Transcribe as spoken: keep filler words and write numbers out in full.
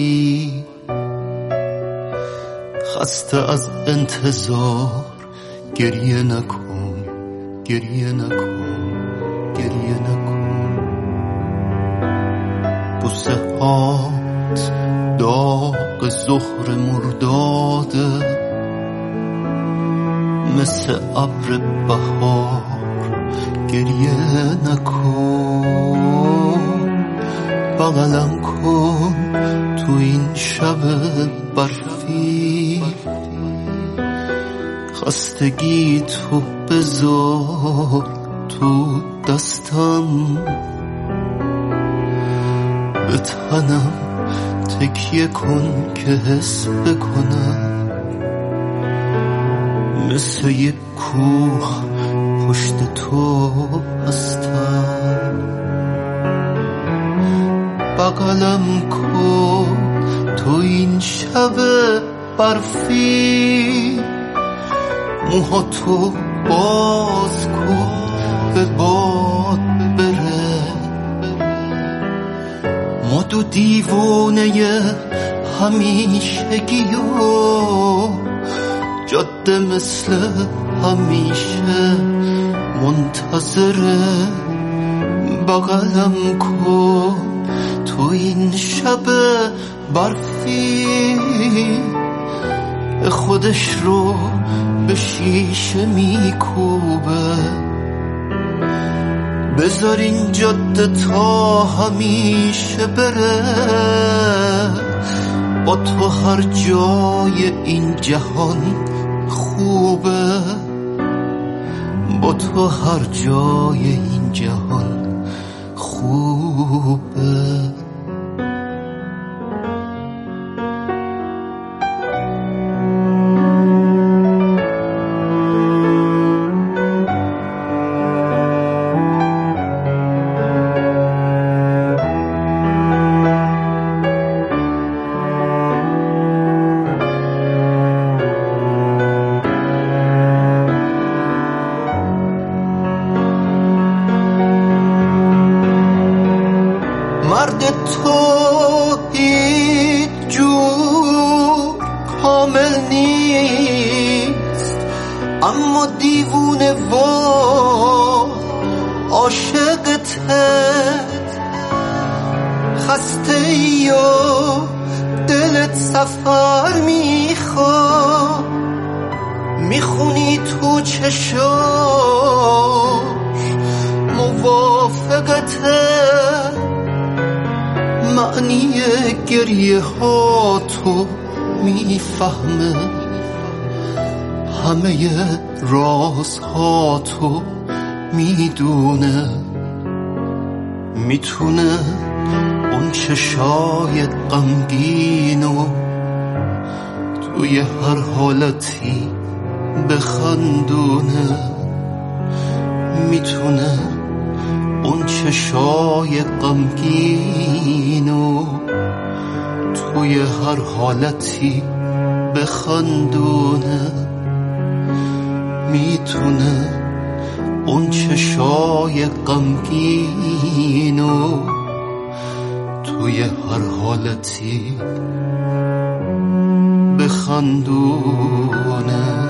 برفی، خسته از انتظار گریه نکن، گریه نکن، گریه نکن. بوسه هات داغ زهر مرداده، مثل ابر بهار گریه نکن. بغلم کن تو این شب برفی، خستگی تو بذار تو دستم، به تنم تکیه کن که حس بکنم، مثل یک کوه پشت تو هستم. بغلم کن تو این شب برفی، موها تو باز کن به باد بره. ما دو دیوانه همیشگی و جاده مثل همیشه منتظره. بغلم کن تو این شب برفی، خودش رو به شیشه میکوبه. بذار این جاده تا همیشه بره، با تو هر جای این جهان خوبه، با تو هر جای این جهان خوبه. مرد تو هیچ جور کامل نیست، اما دیوونه و عاشقته. خسته یا دلت سفر میخواد، میخونی تو چشاش موافقته. معنی گریه ها تو میفهمه، همه راز ها تو میدونه. میتونه اون چشای غمگینو توی هر حالتی بخندونه. میتونه اون چشای غمگینو توی هر حالتی بخندونه. میتونه اون چشای غمگینو توی هر حالتی بخندونه.